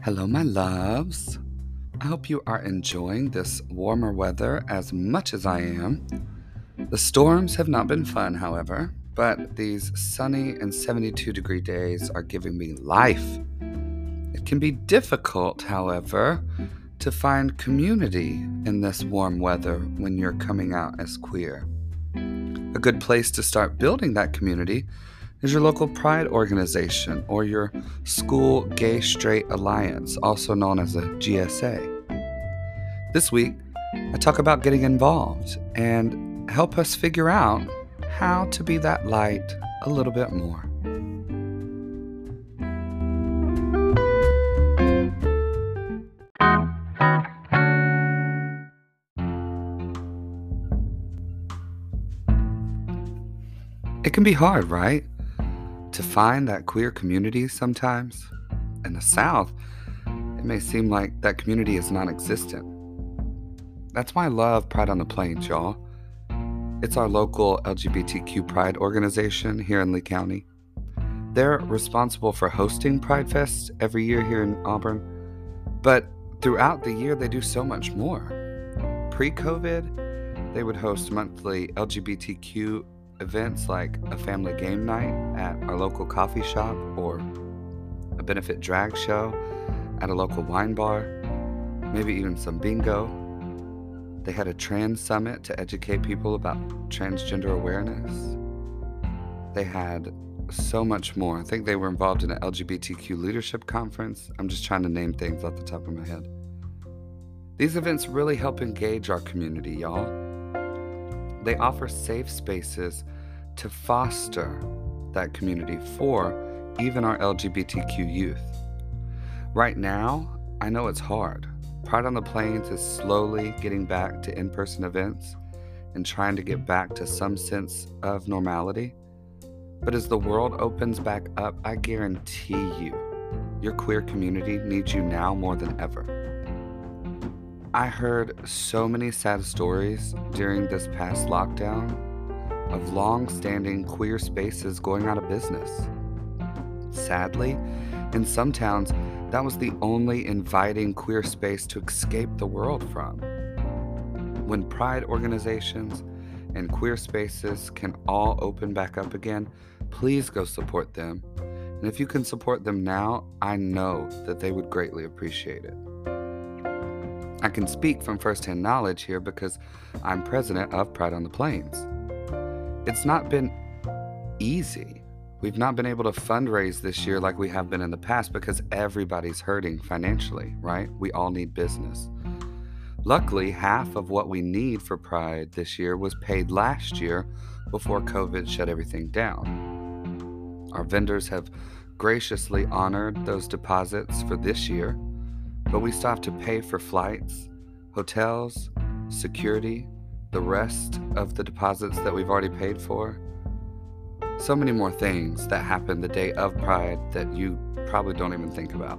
Hello, my loves. I hope you are enjoying this warmer weather as much as I am. The storms have not been fun, however, but these sunny and 72-degree days are giving me life. It can be difficult, however, to find community in this warm weather when you're coming out as queer. A good place to start building that community is your local pride organization or your school gay straight alliance, also known as a GSA. This week, I talk about getting involved and help us figure out how to be that light a little bit more. It can be hard, right? To find that queer community sometimes. In the South, it may seem like that community is non-existent. That's why I love Pride on the Plains, y'all. It's our local LGBTQ pride organization here in Lee County. They're responsible for hosting Pride Fest every year here in Auburn, but throughout the year they do so much more. Pre-COVID, they would host monthly LGBTQ events like a family game night at our local coffee shop or a benefit drag show at a local wine bar, maybe even some bingo. They had a trans summit to educate people about transgender awareness. They had so much more. I think they were involved in an LGBTQ leadership conference. I'm just trying to name things off the top of my head. These events really help engage our community, y'all. They offer safe spaces to foster that community for even our LGBTQ youth. Right now, I know it's hard. Pride on the Plains is slowly getting back to in-person events and trying to get back to some sense of normality. But as the world opens back up, I guarantee you, your queer community needs you now more than ever. I heard so many sad stories during this past lockdown of long-standing queer spaces going out of business. Sadly, in some towns, that was the only inviting queer space to escape the world from. When pride organizations and queer spaces can all open back up again, please go support them. And if you can support them now, I know that they would greatly appreciate it. I can speak from firsthand knowledge here because I'm president of Pride on the Plains. It's not been easy. We've not been able to fundraise this year like we have been in the past because everybody's hurting financially, right? We all need business. Luckily, half of what we need for Pride this year was paid last year before COVID shut everything down. Our vendors have graciously honored those deposits for this year, but we still have to pay for flights, hotels, security, the rest of the deposits that we've already paid for. So many more things that happen the day of Pride that you probably don't even think about.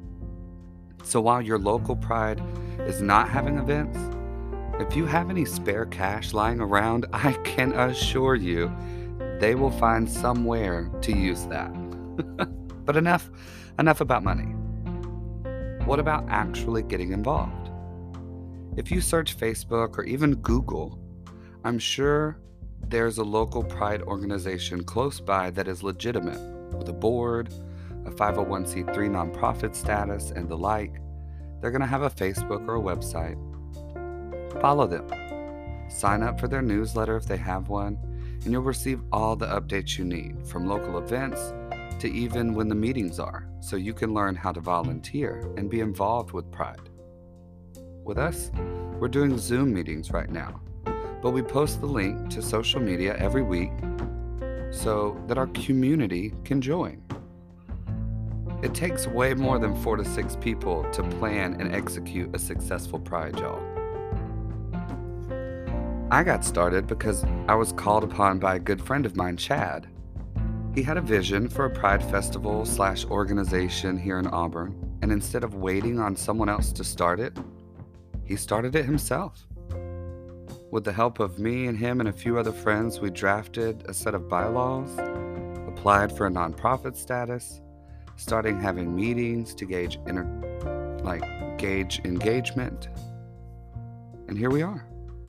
So while your local Pride is not having events, if you have any spare cash lying around, I can assure you they will find somewhere to use that. But enough about money. What about actually getting involved? If you search Facebook or even Google, I'm sure there's a local pride organization close by that is legitimate, with a board, a 501c3 nonprofit status, and the like. They're going to have a Facebook or a website. Follow them. Sign up for their newsletter if they have one, and you'll receive all the updates you need, from local events to even when the meetings are, so you can learn how to volunteer and be involved with Pride. With us, we're doing Zoom meetings right now, but we post the link to social media every week so that our community can join. It takes way more than 4 to 6 people to plan and execute a successful Pride, y'all. I got started because I was called upon by a good friend of mine, Chad. He had a vision for a Pride festival / organization here in Auburn, and instead of waiting on someone else to start it, he started it himself. With the help of me and him and a few other friends, we drafted a set of bylaws, applied for a nonprofit status, starting having meetings to gauge like gauge engagement. And here we are.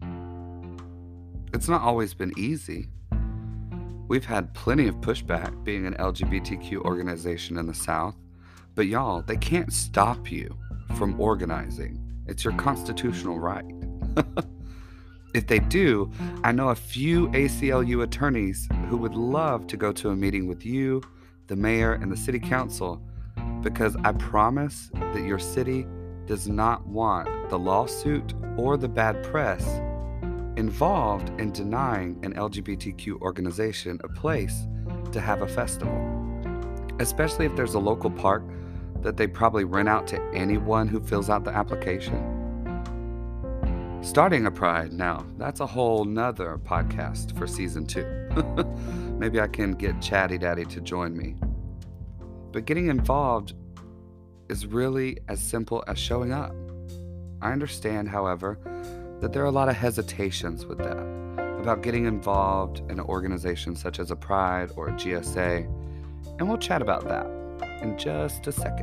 It's not always been easy. We've had plenty of pushback being an LGBTQ organization in the South, but y'all, they can't stop you from organizing. It's your constitutional right. If they do, I know a few ACLU attorneys who would love to go to a meeting with you, the mayor, and the city council, because I promise that your city does not want the lawsuit or the bad press involved in denying an LGBTQ organization a place to have a festival, especially if there's a local park that they probably rent out to anyone who fills out the application. Starting a pride, now, that's a whole nother podcast for season 2. Maybe I can get Chatty Daddy to join me. But getting involved is really as simple as showing up. I understand, however, that there are a lot of hesitations with that, about getting involved in an organization such as a Pride or a GSA, and we'll chat about that in just a second.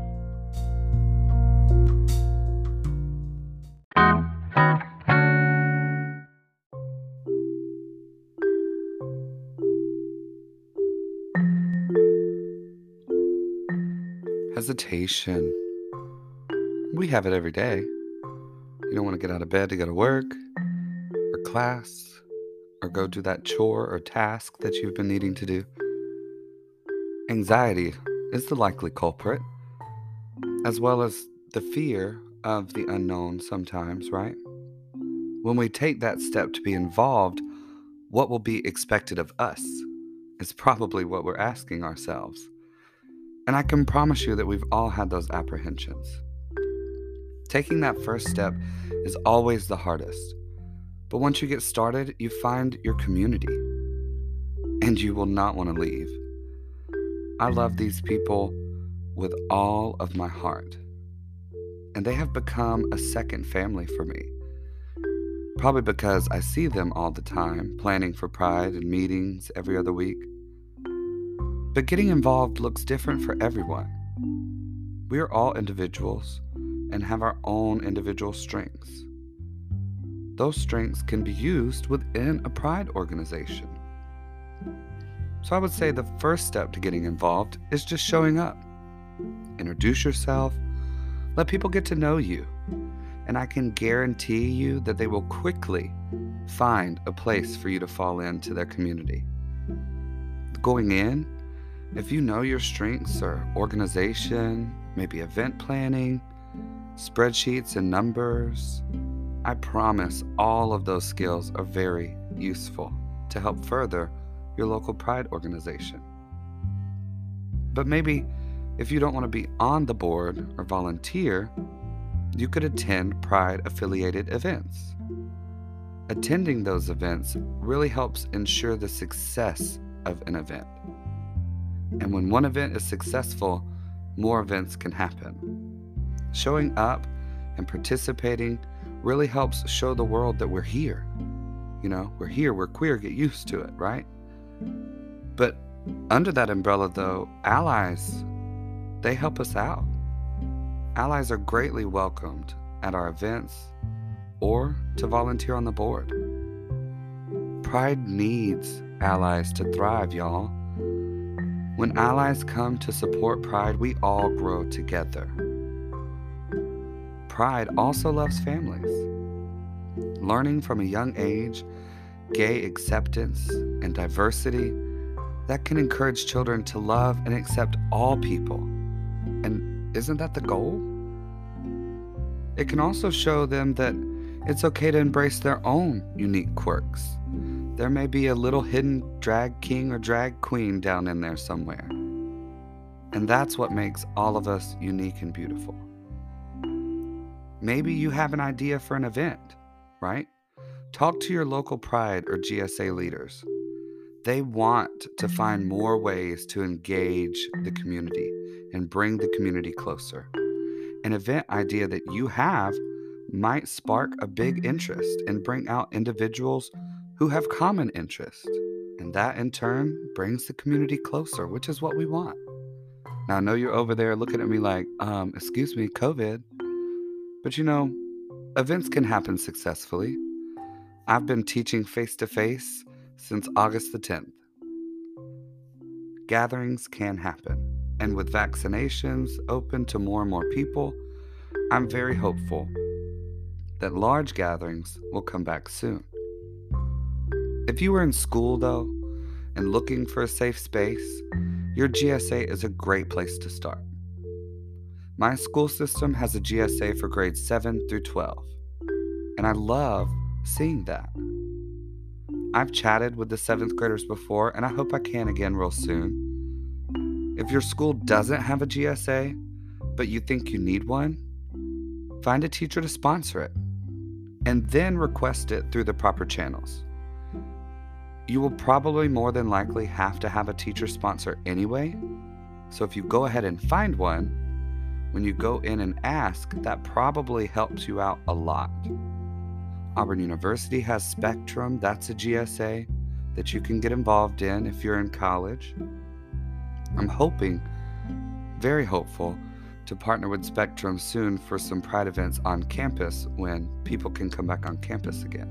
Hesitation. We have it every day. You don't want to get out of bed to go to work, or class, or go do that chore or task that you've been needing to do. Anxiety is the likely culprit, as well as the fear of the unknown sometimes, right? When we take that step to be involved, what will be expected of us is probably what we're asking ourselves. And I can promise you that we've all had those apprehensions. Taking that first step is always the hardest. But once you get started, you find your community. And you will not want to leave. I love these people with all of my heart. And they have become a second family for me. Probably because I see them all the time, planning for Pride and meetings every other week. But getting involved looks different for everyone. We are all individuals and have our own individual strengths. Those strengths can be used within a Pride organization. So I would say the first step to getting involved is just showing up. Introduce yourself, let people get to know you, and I can guarantee you that they will quickly find a place for you to fall into their community. Going in, if you know your strengths are organization, maybe event planning, spreadsheets and numbers, I promise all of those skills are very useful to help further your local Pride organization. But maybe if you don't want to be on the board or volunteer, you could attend Pride affiliated events. Attending those events really helps ensure the success of an event. And when one event is successful, more events can happen. Showing up and participating really helps show the world that we're here. You know, we're here, we're queer, get used to it, right? But under that umbrella, though, allies, they help us out. Allies are greatly welcomed at our events or to volunteer on the board. Pride needs allies to thrive, y'all. When allies come to support Pride, we all grow together. Pride also loves families. Learning from a young age, gay acceptance and diversity, that can encourage children to love and accept all people. And isn't that the goal? It can also show them that it's okay to embrace their own unique quirks. There may be a little hidden drag king or drag queen down in there somewhere. And that's what makes all of us unique and beautiful. Maybe you have an idea for an event, right? Talk to your local Pride or GSA leaders. They want to find more ways to engage the community and bring the community closer. An event idea that you have might spark a big interest and bring out individuals who have common interests. And that in turn brings the community closer, which is what we want. Now I know you're over there looking at me like, excuse me, COVID. But events can happen successfully. I've been teaching face-to-face since August the 10th. Gatherings can happen, and with vaccinations open to more and more people, I'm very hopeful that large gatherings will come back soon. If you were in school, though, and looking for a safe space, your GSA is a great place to start. My school system has a GSA for grades 7 through 12, and I love seeing that. I've chatted with the 7th graders before, and I hope I can again real soon. If your school doesn't have a GSA, but you think you need one, find a teacher to sponsor it, and then request it through the proper channels. You will probably more than likely have to have a teacher sponsor anyway, so if you go ahead and find one, when you go in and ask, that probably helps you out a lot. Auburn University has Spectrum, that's a GSA that you can get involved in if you're in college. I'm hoping, very hopeful, to partner with Spectrum soon for some Pride events on campus when people can come back on campus again.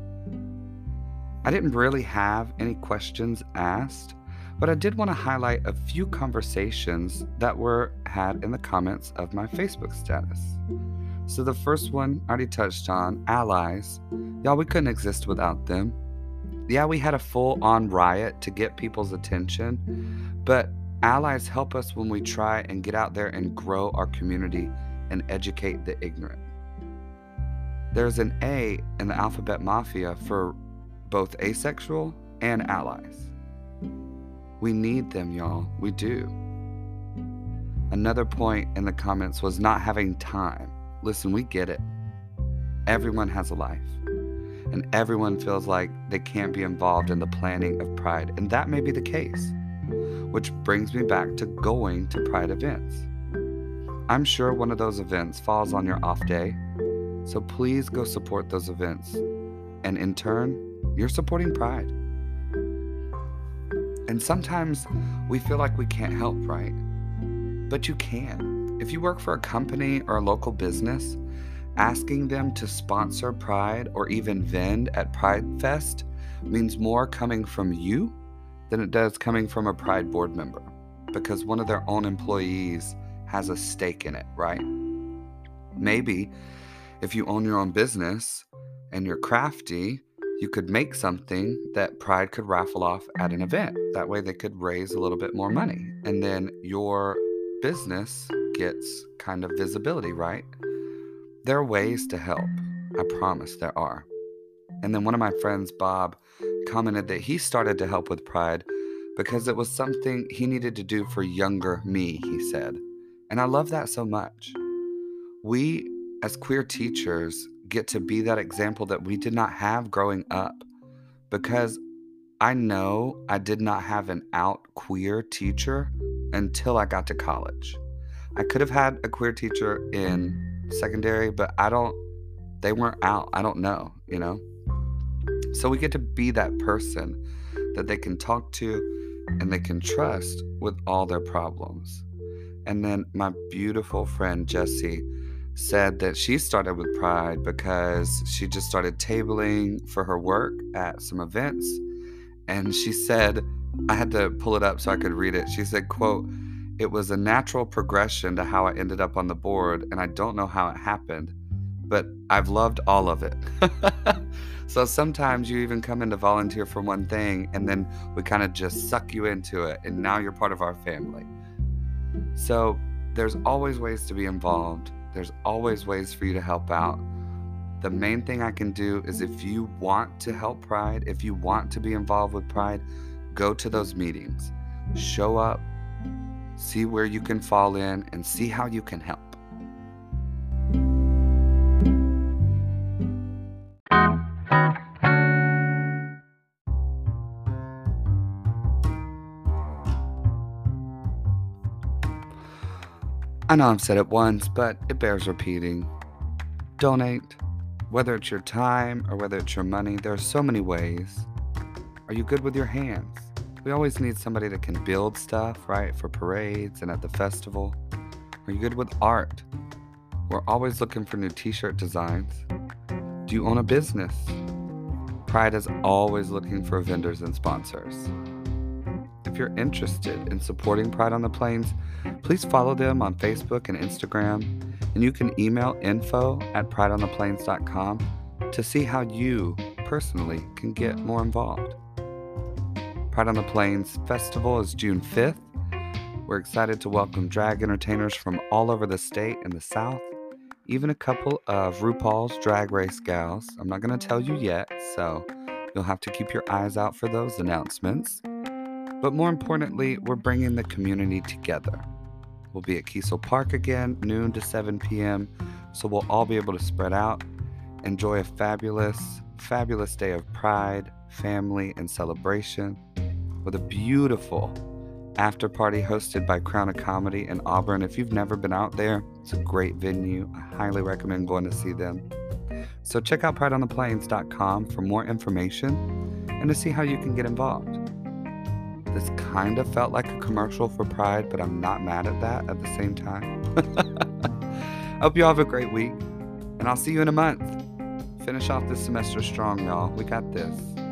I didn't really have any questions asked, but I did want to highlight a few conversations that were had in the comments of my Facebook status. So the first one I already touched on, allies. Y'all, we couldn't exist without them. Yeah, we had a full-on riot to get people's attention, but allies help us when we try and get out there and grow our community and educate the ignorant. There's an A in the Alphabet Mafia for both asexual and allies. We need them, y'all. We do. Another point in the comments was not having time. Listen, we get it. Everyone has a life, and everyone feels like they can't be involved in the planning of Pride, and that may be the case, which brings me back to going to Pride events. I'm sure one of those events falls on your off day, so please go support those events, and in turn, you're supporting Pride. And sometimes we feel like we can't help, right? But you can. If you work for a company or a local business, asking them to sponsor Pride or even vend at Pride Fest means more coming from you than it does coming from a Pride board member, because one of their own employees has a stake in it, right? Maybe if you own your own business and you're crafty, you could make something that Pride could raffle off at an event. That way they could raise a little bit more money. And then your business gets kind of visibility, right? There are ways to help. I promise there are. And then one of my friends, Bob, commented that he started to help with Pride because it was something he needed to do for younger me, he said. And I love that so much. We, as queer teachers, get to be that example that we did not have growing up, because I know I did not have an out queer teacher until I got to college. I could have had a queer teacher in secondary, but they weren't out. I don't know, So we get to be that person that they can talk to and they can trust with all their problems. And then my beautiful friend Jessie said that she started with Pride because she just started tabling for her work at some events. And she said, I had to pull it up so I could read it. She said, quote, "It was a natural progression to how I ended up on the board, and I don't know how it happened, but I've loved all of it." So sometimes you even come in to volunteer for one thing, and then we kind of just suck you into it, and now you're part of our family. So there's always ways to be involved. There's always ways for you to help out. The main thing I can do is, if you want to help Pride, if you want to be involved with Pride, go to those meetings. Show up, see where you can fall in, and see how you can help. I know I've said it once, but it bears repeating. Donate. Whether it's your time or whether it's your money, there are so many ways. Are you good with your hands? We always need somebody that can build stuff, right, for parades and at the festival. Are you good with art? We're always looking for new t-shirt designs. Do you own a business? Pride is always looking for vendors and sponsors. If you're interested in supporting Pride on the Plains, please follow them on Facebook and Instagram, and you can email info@prideontheplains.com to see how you personally can get more involved. Pride on the Plains Festival is June 5th. We're excited to welcome drag entertainers from all over the state and the South, even a couple of RuPaul's Drag Race gals. I'm not going to tell you yet, so you'll have to keep your eyes out for those announcements. But more importantly, we're bringing the community together. We'll be at Kiesel Park again, noon to 7 p.m., so we'll all be able to spread out, enjoy a fabulous, fabulous day of pride, family, and celebration with a beautiful after party hosted by Crown of Comedy in Auburn. If you've never been out there, it's a great venue. I highly recommend going to see them. So check out prideontheplains.com for more information and to see how you can get involved. This kind of felt like a commercial for Pride, but I'm not mad at that at the same time. I hope you all have a great week, and I'll see you in a month. Finish off this semester strong, y'all. We got this.